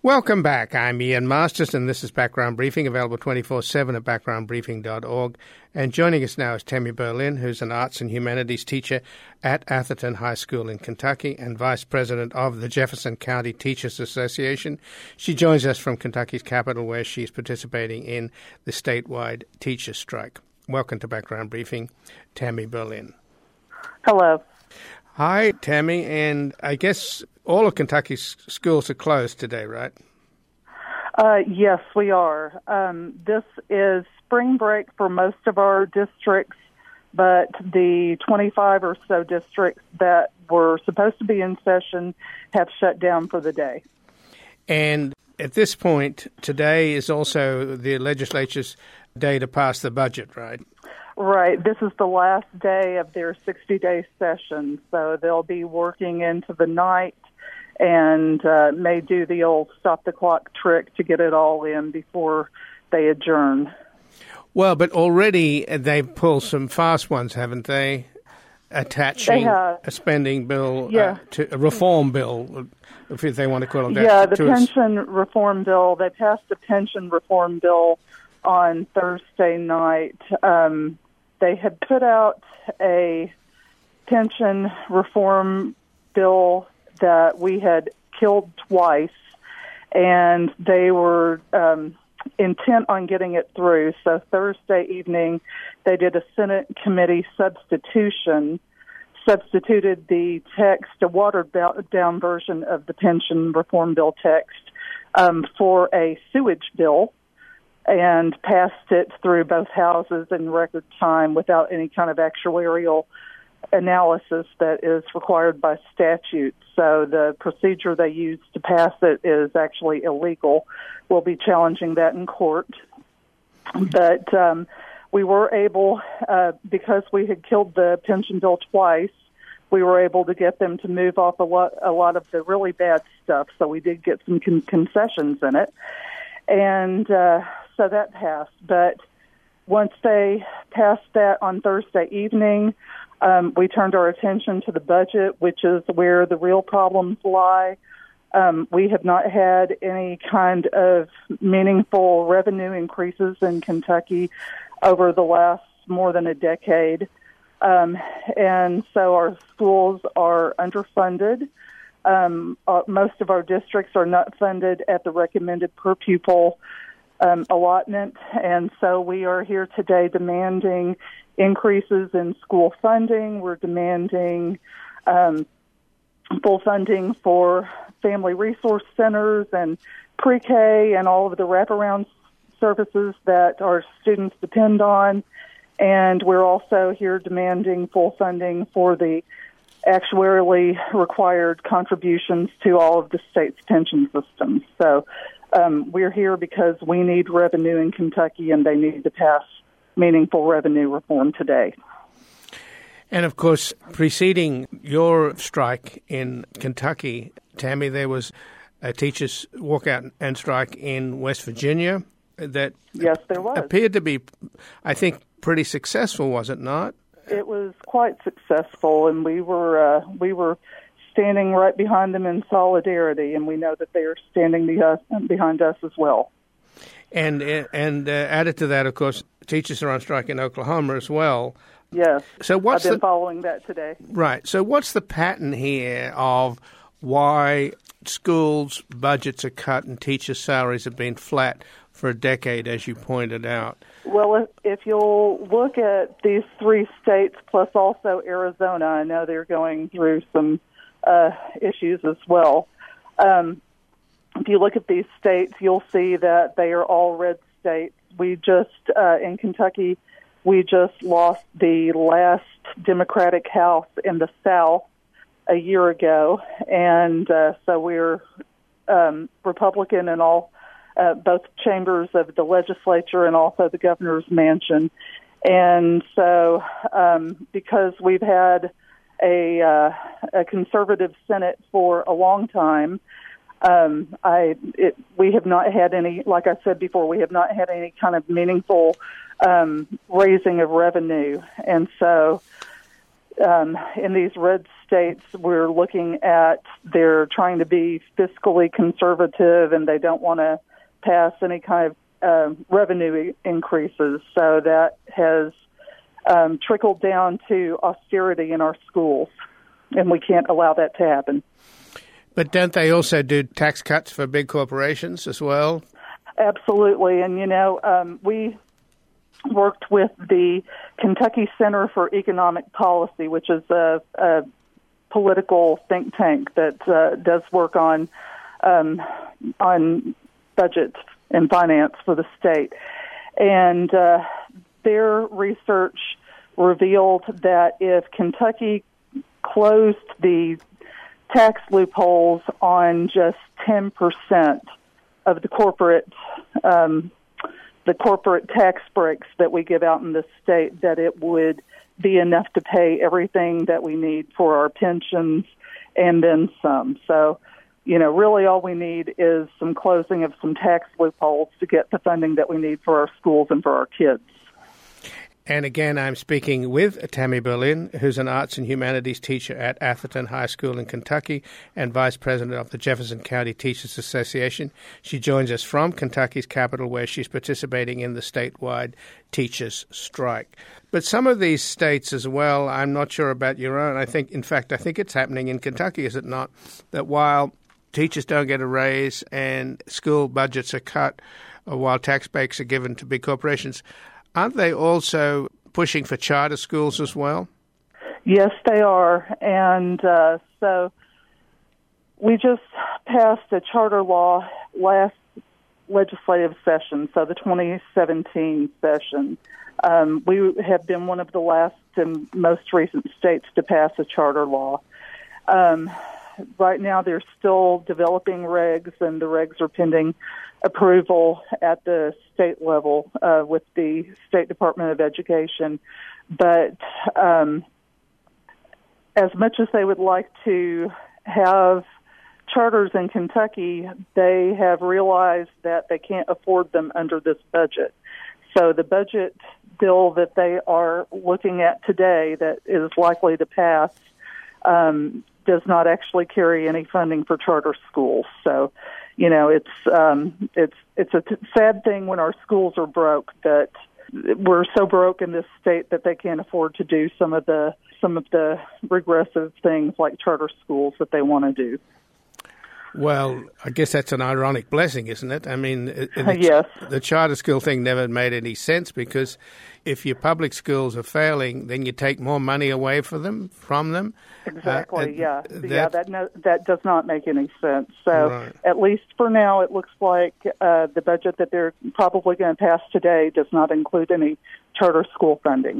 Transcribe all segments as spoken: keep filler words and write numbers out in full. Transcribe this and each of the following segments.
Welcome back. I'm Ian Masters, and this is Background Briefing, available twenty-four seven at background briefing dot org. And joining us now is Tammy Berlin, who's an arts and humanities teacher at Atherton High School in Kentucky and vice president of the Jefferson County Teachers Association. She joins us from Kentucky's capital, where she's participating in the statewide teachers' strike. Welcome to Background Briefing, Tammy Berlin. Hello. Hi, Tammy, and I guess all of Kentucky's schools are closed today, right? Uh, yes, we are. Um, this is spring break for most of our districts, but the twenty-five or so districts that were supposed to be in session have shut down for the day. And at this point, today is also the legislature's day to pass the budget, right? Right. This is the last day of their sixty-day session, so they'll be working into the night and uh, may do the old stop-the-clock trick to get it all in before they adjourn. Well, but already they've pulled some fast ones, haven't they? Attaching they a spending bill, yeah. uh, to a reform bill, if they want to call it that. Yeah, the pension us. reform bill. They passed the pension reform bill on Thursday night. Um, they had put out a pension reform bill that we had killed twice, and they were um, intent on getting it through. So Thursday evening, they did a Senate committee substitution, substituted the text, a watered-down version of the pension reform bill text, um, for a sewage bill, and passed it through both houses in record time without any kind of actuarial analysis that is required by statute. So the procedure they used to pass it is actually illegal. We'll be challenging that in court. But um, we were able, uh, because we had killed the pension bill twice, we were able to get them to move off a lot, a lot of the really bad stuff. So we did get some con- concessions in it. And uh, so that passed. But once they passed that on Thursday evening, um, we turned our attention to the budget, which is where the real problems lie. Um, we have not had any kind of meaningful revenue increases in Kentucky over the last more than a decade. Um, and so our schools are underfunded. Um, uh, most of our districts are not funded at the recommended per pupil um, allotment, and so we are here today demanding increases in school funding. We're demanding um, full funding for family resource centers and pre-K and all of the wraparound services that our students depend on, and we're also here demanding full funding for the actuarially required contributions to all of the state's pension systems. So um, we're here because we need revenue in Kentucky, and they need to pass meaningful revenue reform today. And, of course, preceding your strike in Kentucky, Tammy, there was a teachers' walkout and strike in West Virginia that yes, there was. appeared to be, I think, pretty successful, was it not? It was quite successful, and we were uh, we were standing right behind them in solidarity, and we know that they are standing behind, behind us as well. And and uh, added to that, of course, teachers are on strike in Oklahoma as well. Yes, so what's I've been the, following that today. Right. So what's the pattern here of why schools' budgets are cut and teachers' salaries have been flat for a decade, as you pointed out? Well, if, if you'll look at these three states, plus also Arizona, I know they're going through some uh, issues as well. Um, if you look at these states, you'll see that they are all red states. We just, uh, in Kentucky, we just lost the last Democratic House in the South a year ago, and uh, so we're um, Republican in all Uh, both chambers of the legislature and also the governor's mansion. And so um, because we've had a, uh, a conservative Senate for a long time, um, I it, we have not had any, like I said before, we have not had any kind of meaningful um, raising of revenue. And so um, in these red states, we're looking at they're trying to be fiscally conservative and they don't want to pass any kind of uh, revenue increases. So that has um, trickled down to austerity in our schools, and we can't allow that to happen. But don't they also do tax cuts for big corporations as well? Absolutely. And, you know, um, we worked with the Kentucky Center for Economic Policy, which is a, a political think tank that uh, does work on um, on budget and finance for the state. And uh, their research revealed that if Kentucky closed the tax loopholes on just ten percent of the corporate um, the corporate tax breaks that we give out in this state, that it would be enough to pay everything that we need for our pensions and then some. So, you know, really all we need is some closing of some tax loopholes to get the funding that we need for our schools and for our kids. And again, I'm speaking with Tammy Berlin, who's an arts and humanities teacher at Atherton High School in Kentucky and vice president of the Jefferson County Teachers Association. She joins us from Kentucky's capital, where she's participating in the statewide teachers' strike. But some of these states as well, I'm not sure about your own. I think, in fact, I think it's happening in Kentucky, is it not, that while teachers don't get a raise and school budgets are cut, or while tax breaks are given to big corporations, aren't they also pushing for charter schools as well? Yes, they are. And uh, so we just passed a charter law last legislative session, so the twenty seventeen session. Um, we have been one of the last and most recent states to pass a charter law. Um, right now they're still developing regs, and the regs are pending approval at the state level uh, with the State Department of Education. But um, as much as they would like to have charters in Kentucky, they have realized that they can't afford them under this budget. So the budget bill that they are looking at today that is likely to pass um, does not actually carry any funding for charter schools. So, you know, it's um, it's it's a t- sad thing when our schools are broke, that we're so broke in this state that they can't afford to do some of the some of the regressive things like charter schools that they want to do. Well, I guess that's an ironic blessing, isn't it? I mean, the, yes. the charter school thing never made any sense, because if your public schools are failing, then you take more money away for them from them. Exactly. Uh, yeah. that, yeah. That no, that does not make any sense. So, right. At least for now, it looks like uh, the budget that they're probably going to pass today does not include any charter school funding.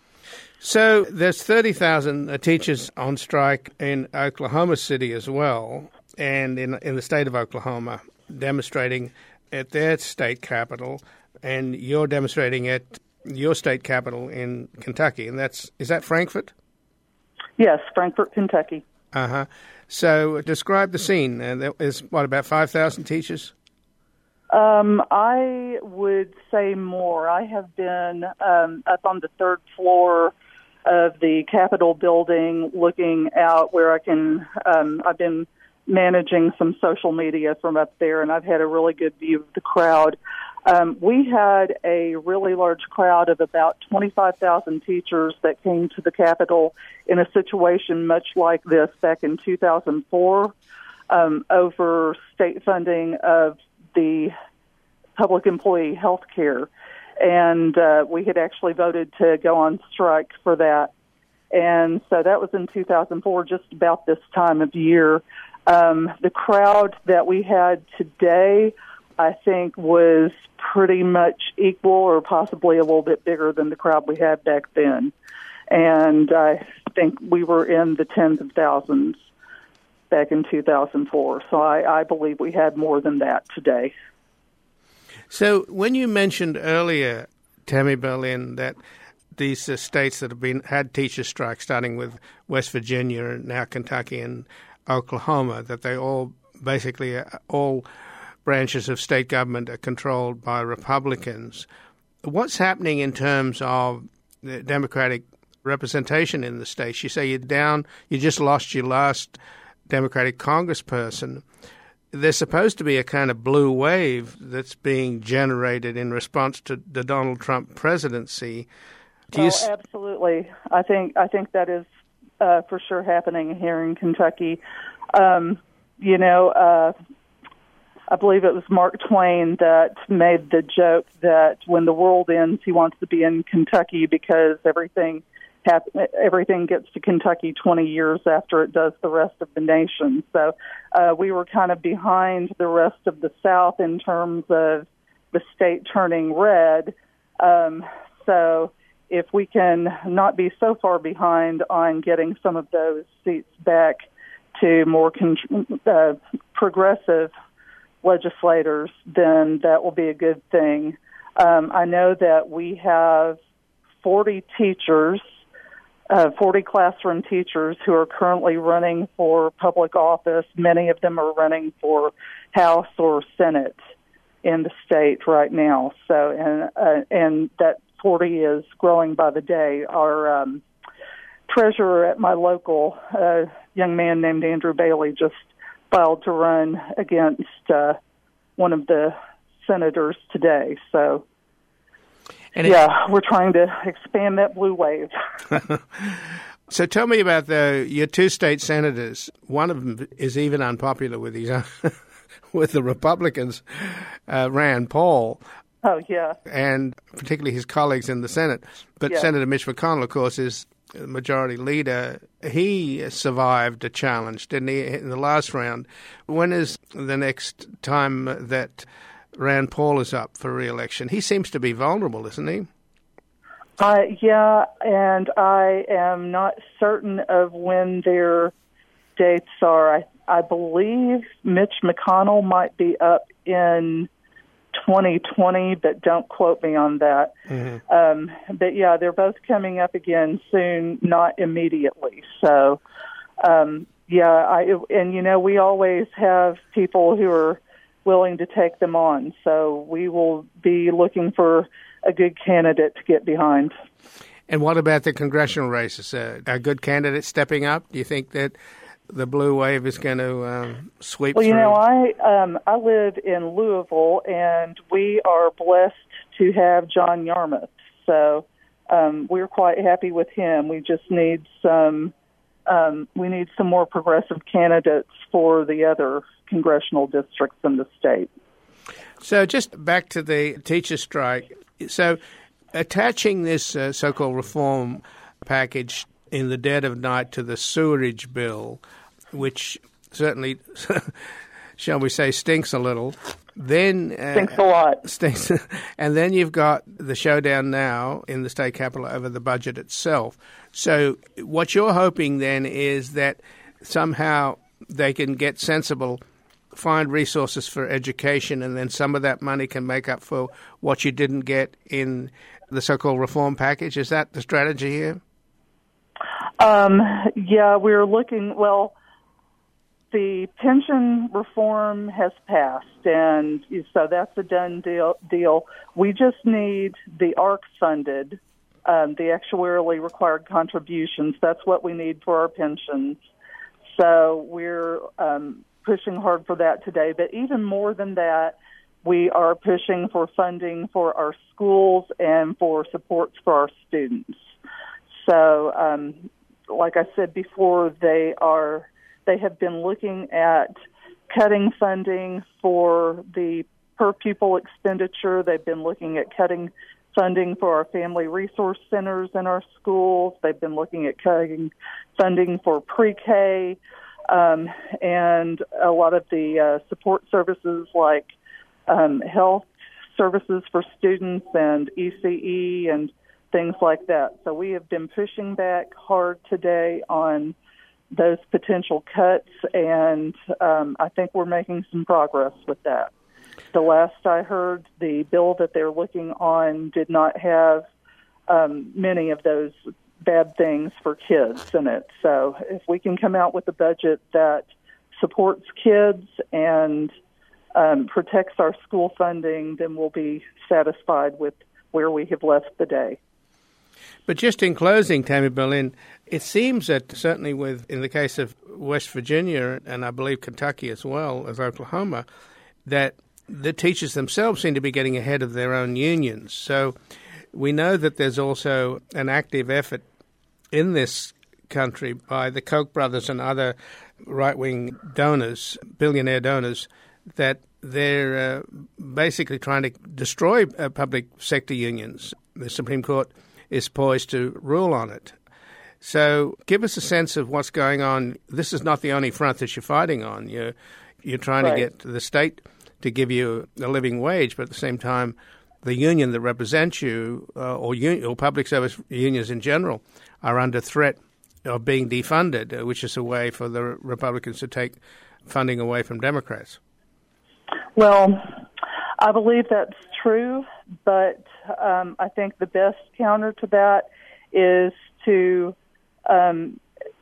So there's thirty thousand teachers on strike in Oklahoma City as well, and in in the state of Oklahoma, demonstrating at their state capital, and you're demonstrating at your state capital in Kentucky, and that's is that Frankfort? Yes, Frankfort, Kentucky. Uh huh. So describe the scene. Uh, there is what, about five thousand teachers? Um, I would say more. I have been um, up on the third floor of the Capitol building, looking out where I can. Um, I've been managing some social media from up there, and I've had a really good view of the crowd. Um, we had a really large crowd of about twenty-five thousand teachers that came to the Capitol in a situation much like this back in two thousand four um, over state funding of the public employee health care. And uh, we had actually voted to go on strike for that. And so that was in two thousand four, just about this time of year. Um, the crowd that we had today, I think, was pretty much equal or possibly a little bit bigger than the crowd we had back then. And I think we were in the tens of thousands back in two thousand four. So I, I believe we had more than that today. So when you mentioned earlier, Tammy Berlin, that these uh, states that have been had teacher strikes, starting with West Virginia and now Kentucky and Oklahoma, that they all basically uh, all branches of state government are controlled by Republicans. What's happening in terms of the Democratic representation in the states. You say you're down, you just lost your last Democratic congressperson. There's supposed to be a kind of blue wave that's being generated in response to the Donald Trump presidency. Do well, you s- absolutely. I think I think that is uh, for sure happening here in Kentucky. Um, you know, uh, I believe it was Mark Twain that made the joke that when the world ends, he wants to be in Kentucky because everything hap- everything gets to Kentucky twenty years after it does the rest of the nation. So uh, we were kind of behind the rest of the South in terms of the state turning red. Um, so if we can not be so far behind on getting some of those seats back to more con- uh, progressive legislators, then that will be a good thing. Um, I know that we have forty teachers, uh, forty classroom teachers who are currently running for public office. Many of them are running for House or Senate in the state right now. So, and uh, and that forty is growing by the day. Our um, treasurer at my local, uh, young man named Andrew Bailey, just filed to run against uh, one of the senators today. So, and yeah, we're trying to expand that blue wave. So tell me about the your two state senators. One of them is even unpopular with his with the Republicans, uh, Rand Paul. Oh, yeah. And particularly his colleagues in the Senate. But yeah. Senator Mitch McConnell, of course, is majority leader. He survived a challenge, didn't he, in the last round? When is the next time that Rand Paul is up for re-election? He seems to be vulnerable, isn't he? Uh, yeah, and I am not certain of when their dates are. I, I believe Mitch McConnell might be up in twenty twenty, but don't quote me on that. Mm-hmm. Um, but yeah, they're both coming up again soon, not immediately. So, um, yeah, I, and you know, we always have people who are willing to take them on. So we will be looking for a good candidate to get behind. And what about the congressional races? Uh, a good candidate stepping up? Do you think that the blue wave is going to um, sweep well, through? Well, you know, I um, I live in Louisville, and we are blessed to have John Yarmouth. So um, we're quite happy with him. We just need some um, we need some more progressive candidates for the other congressional districts in the state. So just back to the teacher strike. So attaching this uh, so-called reform package in the dead of night to the sewerage bill, which certainly, shall we say, stinks a little. Then uh, stinks a lot. Stinks, and then you've got the showdown now in the state capitol over the budget itself. So what you're hoping then is that somehow they can get sensible, find resources for education, and then some of that money can make up for what you didn't get in the so-called reform package. Is that the strategy here? Um, yeah, we're looking, well, the pension reform has passed, and so that's a done deal. deal. We just need the A R C funded, um, the actuarially required contributions. That's what we need for our pensions. So we're um, pushing hard for that today. But even more than that, we are pushing for funding for our schools and for supports for our students. So, um, like I said before, they are they have been looking at cutting funding for the per pupil expenditure. They've been looking at cutting funding for our family resource centers in our schools. They've been looking at cutting funding for pre-K um, and a lot of the uh, support services like um, health services for students and E C E and things like that. So we have been pushing back hard today on those potential cuts, and um, I think we're making some progress with that. The last I heard, the bill that they're looking on did not have um, many of those bad things for kids in it. So if we can come out with a budget that supports kids and um, protects our school funding, then we'll be satisfied with where we have left the day. But just in closing, Tammy Berlin, it seems that certainly with, in the case of West Virginia and I believe Kentucky as well as Oklahoma, that the teachers themselves seem to be getting ahead of their own unions. So we know that there's also an active effort in this country by the Koch brothers and other right-wing donors, billionaire donors, that they're uh, basically trying to destroy uh, public sector unions. The Supreme Court is poised to rule on it. So give us a sense of what's going on. This is not the only front that you're fighting on. You're, you're trying right. to get the state to give you a living wage, but at the same time, the union that represents you, uh, or, un- or public service unions in general, are under threat of being defunded, uh, which is a way for the Republicans to take funding away from Democrats. Well, I believe that's true, but um, I think the best counter to that is to um,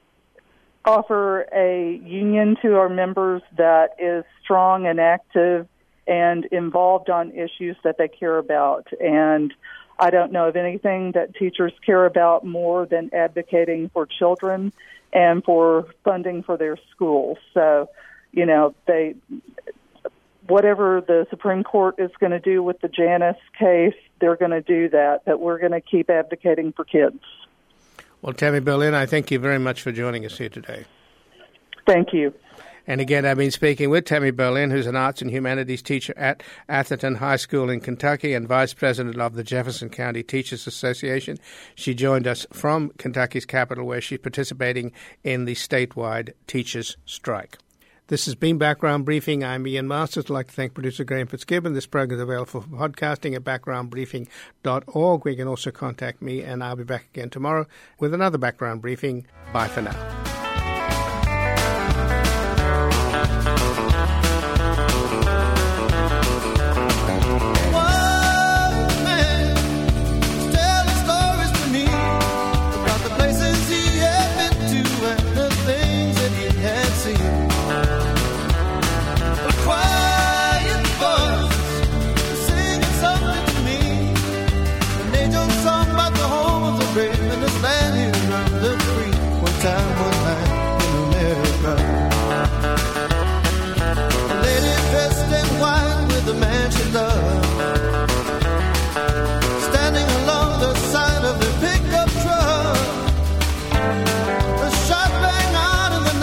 offer a union to our members that is strong and active and involved on issues that they care about. And I don't know of anything that teachers care about more than advocating for children and for funding for their schools. So, you know, they... whatever the Supreme Court is going to do with the Janus case, they're going to do that, but we're going to keep advocating for kids. Well, Tammy Berlin, I thank you very much for joining us here today. Thank you. And again, I've been speaking with Tammy Berlin, who's an arts and humanities teacher at Atherton High School in Kentucky and vice president of the Jefferson County Teachers Association. She joined us from Kentucky's capital, where she's participating in the statewide teachers' strike. This has been Background Briefing. I'm Ian Masters. I'd like to thank producer Graham Fitzgibbon. This program is available for podcasting at background briefing dot org. We can also contact me, and I'll be back again tomorrow with another Background Briefing. Bye for now.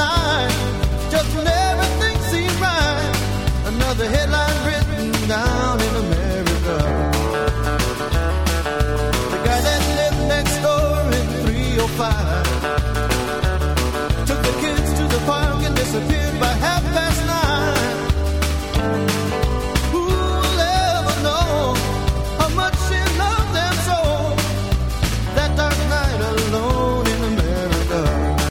The headline written down